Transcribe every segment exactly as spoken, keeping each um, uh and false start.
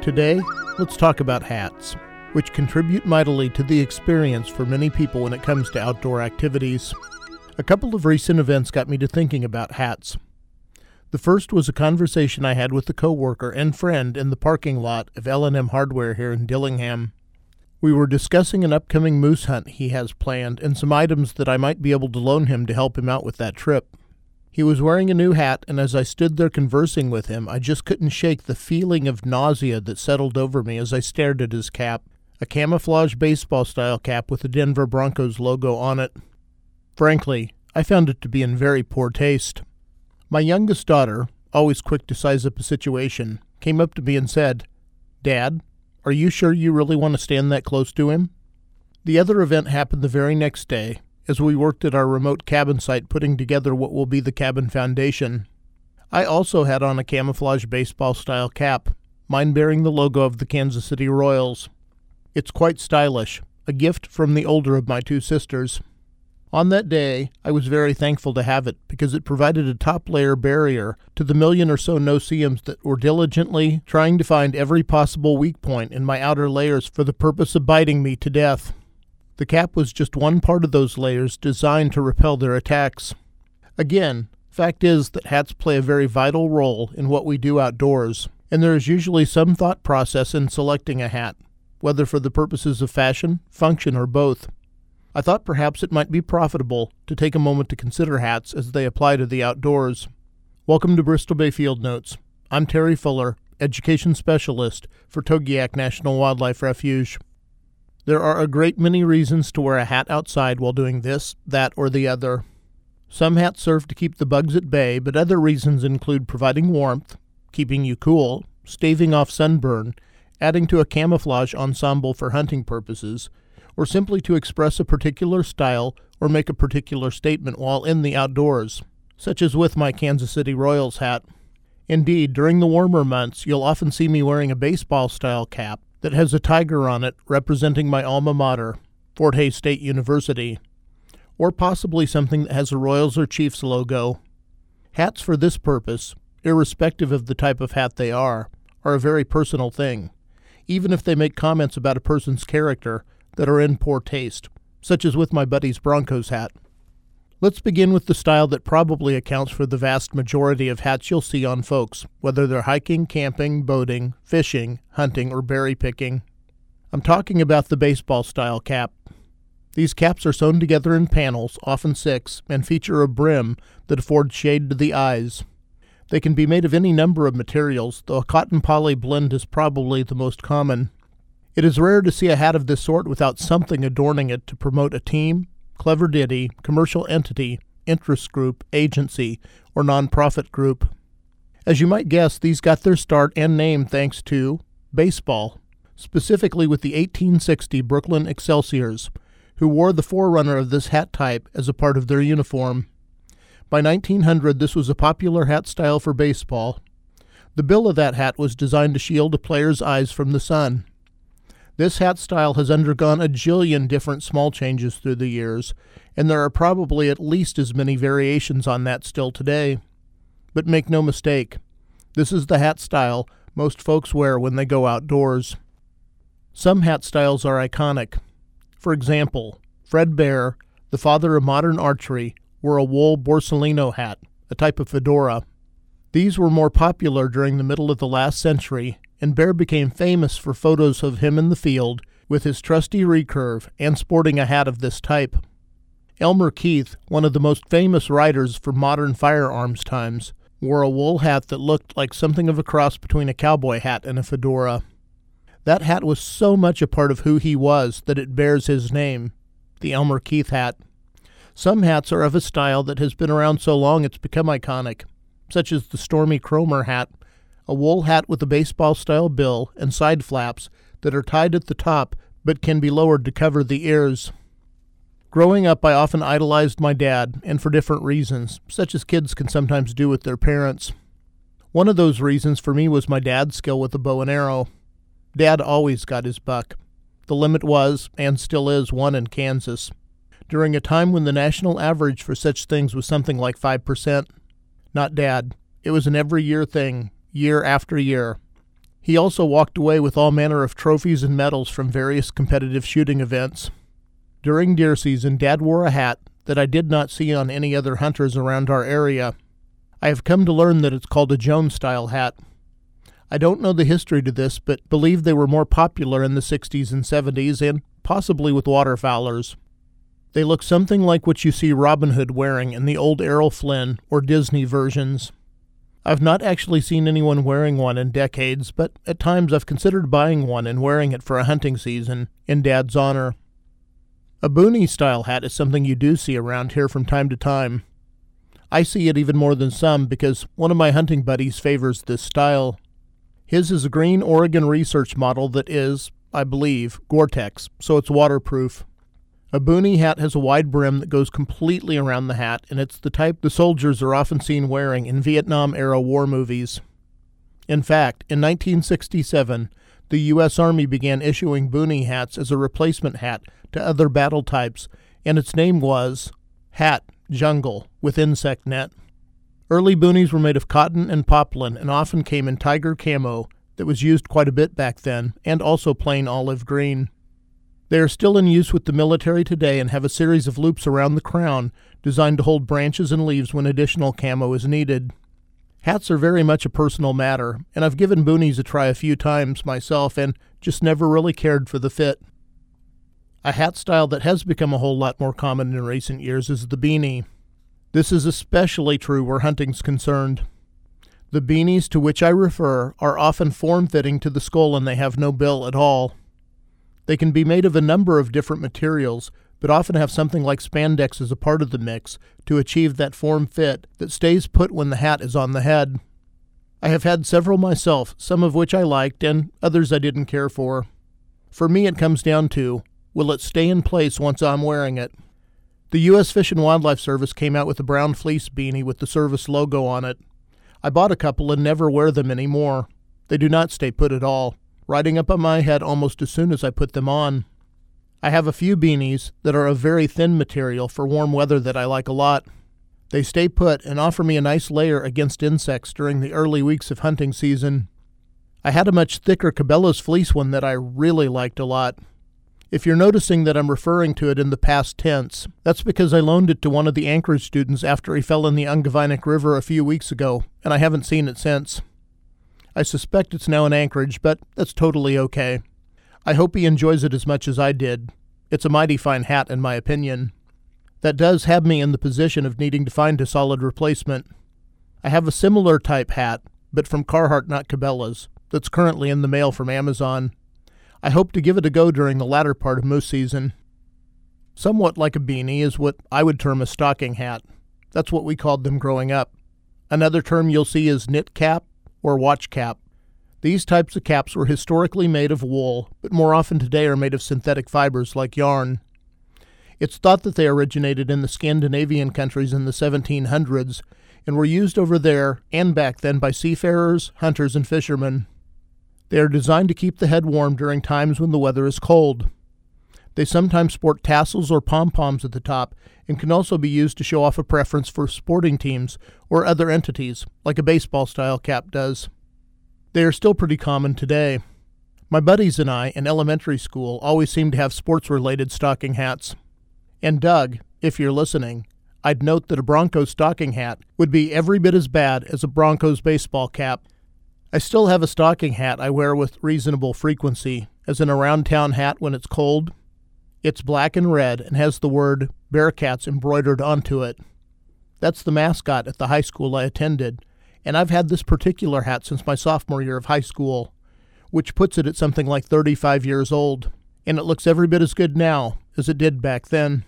Today, let's talk about hats, which contribute mightily to the experience for many people when it comes to outdoor activities. A couple of recent events got me to thinking about hats. The first was a conversation I had with a coworker and friend in the parking lot of L and M Hardware here in Dillingham. We were discussing an upcoming moose hunt he has planned and some items that I might be able to loan him to help him out with that trip. He was wearing a new hat, and as I stood there conversing with him, I just couldn't shake the feeling of nausea that settled over me as I stared at his cap, a camouflage baseball-style cap with the Denver Broncos logo on it. Frankly, I found it to be in very poor taste. My youngest daughter, always quick to size up a situation, came up to me and said, "Dad, are you sure you really want to stand that close to him?" The other event happened the very next day, as we worked at our remote cabin site putting together what will be the cabin foundation. I also had on a camouflage baseball-style cap, mine bearing the logo of the Kansas City Royals. It's quite stylish, a gift from the older of my two sisters. On that day, I was very thankful to have it because it provided a top-layer barrier to the million or so no-see-ums that were diligently trying to find every possible weak point in my outer layers for the purpose of biting me to death. The cap was just one part of those layers designed to repel their attacks. Again, fact is that hats play a very vital role in what we do outdoors, and there is usually some thought process in selecting a hat, whether for the purposes of fashion, function, or both. I thought perhaps it might be profitable to take a moment to consider hats as they apply to the outdoors. Welcome to Bristol Bay Field Notes. I'm Terry Fuller, Education Specialist for Togiak National Wildlife Refuge. There are a great many reasons to wear a hat outside while doing this, that, or the other. Some hats serve to keep the bugs at bay, but other reasons include providing warmth, keeping you cool, staving off sunburn, adding to a camouflage ensemble for hunting purposes, or simply to express a particular style or make a particular statement while in the outdoors, such as with my Kansas City Royals hat. Indeed, during the warmer months, you'll often see me wearing a baseball-style cap that has a tiger on it representing my alma mater, Fort Hays State University, or possibly something that has a Royals or Chiefs logo. Hats for this purpose, irrespective of the type of hat they are, are a very personal thing, even if they make comments about a person's character that are in poor taste, such as with my buddy's Broncos hat. Let's begin with the style that probably accounts for the vast majority of hats you'll see on folks, whether they're hiking, camping, boating, fishing, hunting, or berry picking. I'm talking about the baseball-style cap. These caps are sewn together in panels, often six, and feature a brim that affords shade to the eyes. They can be made of any number of materials, though a cotton poly blend is probably the most common. It is rare to see a hat of this sort without something adorning it to promote a team, clever ditty, commercial entity, interest group, agency, or nonprofit group. As you might guess, these got their start and name thanks to baseball, specifically with the eighteen sixty Brooklyn Excelsiors, who wore the forerunner of this hat type as a part of their uniform. By nineteen hundred, this was a popular hat style for baseball. The bill of that hat was designed to shield a player's eyes from the sun. This hat style has undergone a jillion different small changes through the years, and there are probably at least as many variations on that still today. But make no mistake, this is the hat style most folks wear when they go outdoors. Some hat styles are iconic. For example, Fred Bear, the father of modern archery, wore a wool Borsalino hat, a type of fedora. These were more popular during the middle of the last century, and Bear became famous for photos of him in the field with his trusty recurve and sporting a hat of this type. Elmer Keith, one of the most famous writers for modern firearms times, wore a wool hat that looked like something of a cross between a cowboy hat and a fedora. That hat was so much a part of who he was that it bears his name, the Elmer Keith hat. Some hats are of a style that has been around so long it's become iconic, such as the Stormy Cromer hat, a wool hat with a baseball-style bill and side flaps that are tied at the top but can be lowered to cover the ears. Growing up, I often idolized my dad, and for different reasons, such as kids can sometimes do with their parents. One of those reasons for me was my dad's skill with a bow and arrow. Dad always got his buck. The limit was, and still is, one in Kansas, during a time when the national average for such things was something like five percent. Not Dad. It was an every-year thing, year after year. He also walked away with all manner of trophies and medals from various competitive shooting events. During deer season, Dad wore a hat that I did not see on any other hunters around our area. I have come to learn that it's called a Jones-style hat. I don't know the history to this, but believe they were more popular in the sixties and seventies, and possibly with waterfowlers. They look something like what you see Robin Hood wearing in the old Errol Flynn or Disney versions. I've not actually seen anyone wearing one in decades, but at times I've considered buying one and wearing it for a hunting season, in Dad's honor. A boonie-style hat is something you do see around here from time to time. I see it even more than some because one of my hunting buddies favors this style. His is a green Oregon Research model that is, I believe, Gore-Tex, so it's waterproof. A boonie hat has a wide brim that goes completely around the hat, and it's the type the soldiers are often seen wearing in Vietnam-era war movies. In fact, in nineteen sixty-seven, the U S Army began issuing boonie hats as a replacement hat to other battle types, and its name was Hat Jungle with insect net. Early boonies were made of cotton and poplin and often came in tiger camo that was used quite a bit back then, and also plain olive green. They are still in use with the military today and have a series of loops around the crown designed to hold branches and leaves when additional camo is needed. Hats are very much a personal matter, and I've given boonies a try a few times myself and just never really cared for the fit. A hat style that has become a whole lot more common in recent years is the beanie. This is especially true where hunting's concerned. The beanies to which I refer are often form-fitting to the skull and they have no bill at all. They can be made of a number of different materials, but often have something like spandex as a part of the mix to achieve that form fit that stays put when the hat is on the head. I have had several myself, some of which I liked and others I didn't care for. For me it comes down to, will it stay in place once I'm wearing it? The U S Fish and Wildlife Service came out with a brown fleece beanie with the service logo on it. I bought a couple and never wear them anymore. They do not stay put at all, riding up on my head almost as soon as I put them on. I have a few beanies that are of very thin material for warm weather that I like a lot. They stay put and offer me a nice layer against insects during the early weeks of hunting season. I had a much thicker Cabela's fleece one that I really liked a lot. If you're noticing that I'm referring to it in the past tense, that's because I loaned it to one of the Anchorage students after he fell in the Ungavainik River a few weeks ago, and I haven't seen it since. I suspect it's now in Anchorage, but that's totally okay. I hope he enjoys it as much as I did. It's a mighty fine hat, in my opinion. That does have me in the position of needing to find a solid replacement. I have a similar type hat, but from Carhartt, not Cabela's, that's currently in the mail from Amazon. I hope to give it a go during the latter part of moose season. Somewhat like a beanie is what I would term a stocking hat. That's what we called them growing up. Another term you'll see is knit cap or watch cap. These types of caps were historically made of wool, but more often today are made of synthetic fibers like yarn. It's thought that they originated in the Scandinavian countries in the seventeen hundreds and were used over there and back then by seafarers, hunters, and fishermen. They are designed to keep the head warm during times when the weather is cold. They sometimes sport tassels or pom-poms at the top and can also be used to show off a preference for sporting teams or other entities, like a baseball-style cap does. They are still pretty common today. My buddies and I, in elementary school, always seemed to have sports-related stocking hats. And Doug, if you're listening, I'd note that a Broncos stocking hat would be every bit as bad as a Broncos baseball cap. I still have a stocking hat I wear with reasonable frequency, as an around-town hat when it's cold. It's black and red and has the word Bearcats embroidered onto it. That's the mascot at the high school I attended, and I've had this particular hat since my sophomore year of high school, which puts it at something like thirty-five years old, and it looks every bit as good now as it did back then.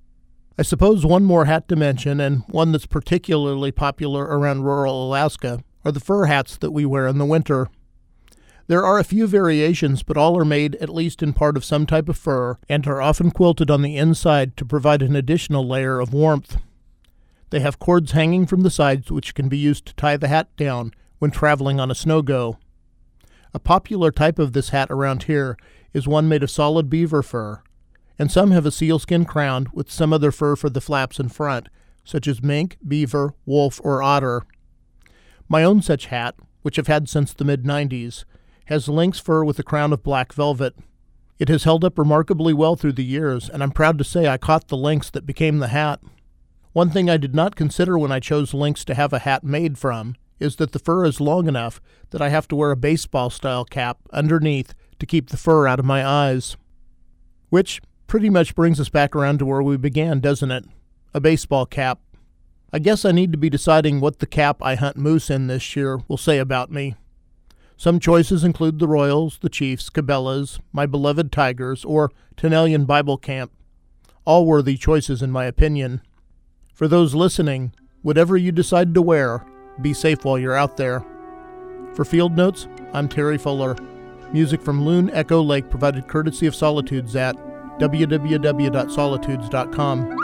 I suppose one more hat to mention, and one that's particularly popular around rural Alaska, are the fur hats that we wear in the winter. There are a few variations, but all are made at least in part of some type of fur and are often quilted on the inside to provide an additional layer of warmth. They have cords hanging from the sides which can be used to tie the hat down when traveling on a snow-go. A popular type of this hat around here is one made of solid beaver fur, and some have a sealskin crown with some other fur for the flaps in front, such as mink, beaver, wolf, or otter. My own such hat, which I've had since the mid nineties, has lynx fur with a crown of black velvet. It has held up remarkably well through the years, and I'm proud to say I caught the lynx that became the hat. One thing I did not consider when I chose lynx to have a hat made from is that the fur is long enough that I have to wear a baseball-style cap underneath to keep the fur out of my eyes. Which pretty much brings us back around to where we began, doesn't it? A baseball cap. I guess I need to be deciding what the cap I hunt moose in this year will say about me. Some choices include the Royals, the Chiefs, Cabela's, my beloved Tigers, or Tenellian Bible Camp. All worthy choices in my opinion. For those listening, whatever you decide to wear, be safe while you're out there. For Field Notes, I'm Terry Fuller. Music from Loon Echo Lake provided courtesy of Solitudes at w w w dot solitudes dot com.